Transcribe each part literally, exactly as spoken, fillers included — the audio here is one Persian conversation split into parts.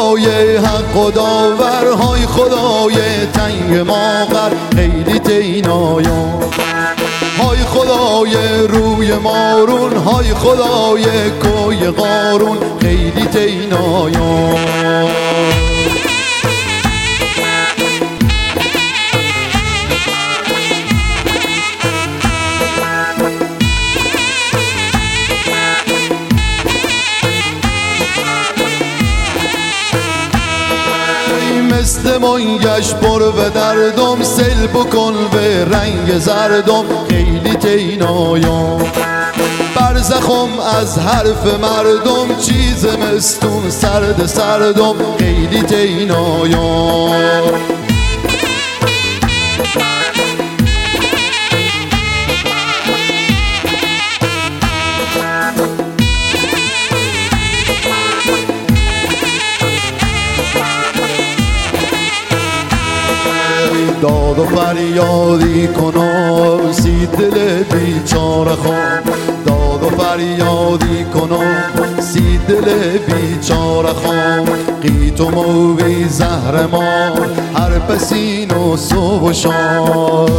خدای حق و داور، های خدای تنگ ماغر خیلی تینایم، های خدای روی مارون، های خدای کوی قارون خیلی تینایم. مثل منگش پر و دردم، سل بکن به رنگ زردم خیلی تینایم. برزخم از حرف مردم، چیز مستون سرد سردم خیلی تینایم. داد و فریادی کنم سی دل بیچاره خام، داد و فریادی کنم سی دل بیچاره خام. قیت و موی زهر ما هر پسین و صبح و شام.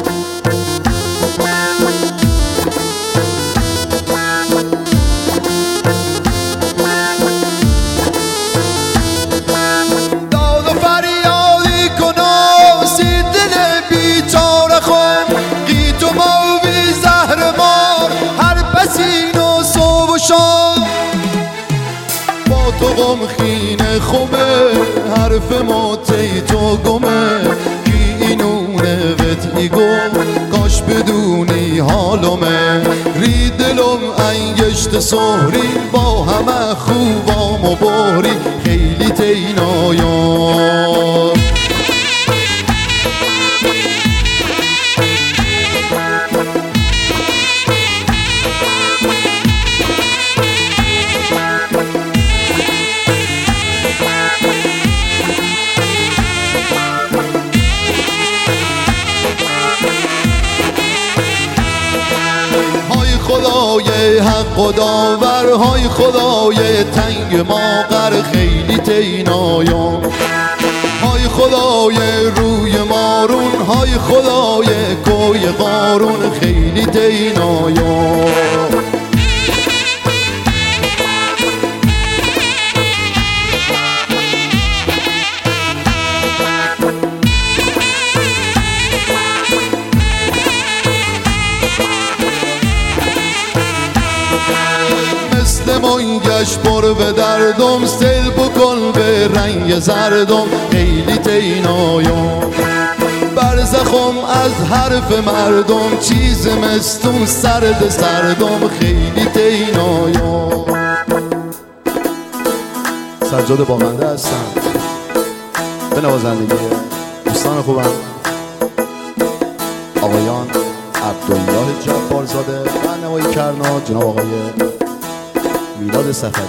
با تو غم خینه خوبه حرف ما تی تو گمه، کی اینونه وت ایگم کاش بدونی حالمه. ری دلم انگشت سهری با همه خوبام و باری خیلی تینایم. خدای حق و داور، های خدای تنگ ماغر خیلی تینایم، های خدای روی مارون، های خدای کوی قارون خیلی تینایم. مثل منگش پر به دردم، سل بکن به رنگ زردم خیلی تینایم. برزخم از حرف مردم، چیز مستون سرد سردم خیلی تینایم. سجاد باغنده هستم، به نوازندگی دوستان خوبم آقایان عبدالله جبارزاده و نوای کرنا جناب آقای میلاد سفری.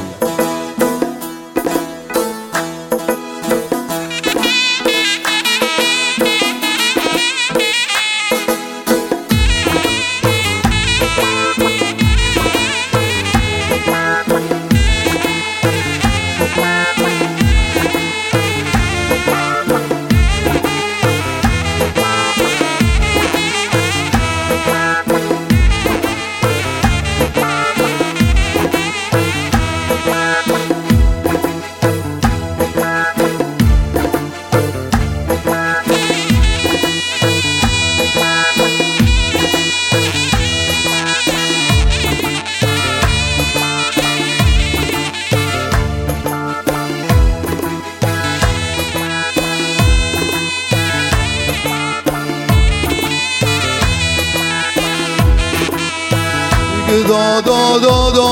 دا دا دا دا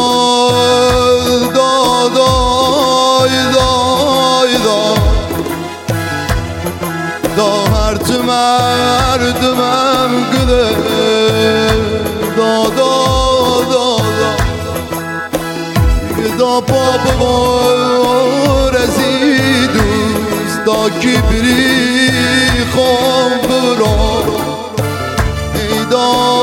دا دا دا دا هر تو مردمم گده دا دا دا دا دا پاپا رزیدوز دا کبری خوام برا ای دا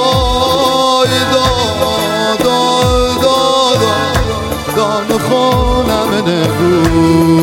خانم نگو